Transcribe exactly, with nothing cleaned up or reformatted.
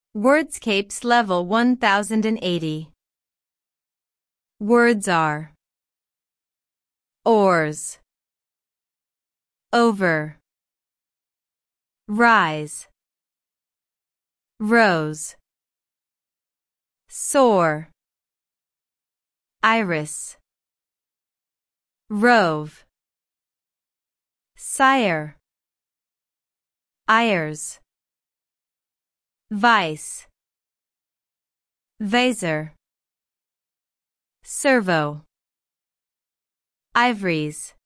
Wordscapes level one thousand eighty. Words are oars, over, rise, rose, soar, iris, rove, sire, ayers, vice, visor, servo, ivories.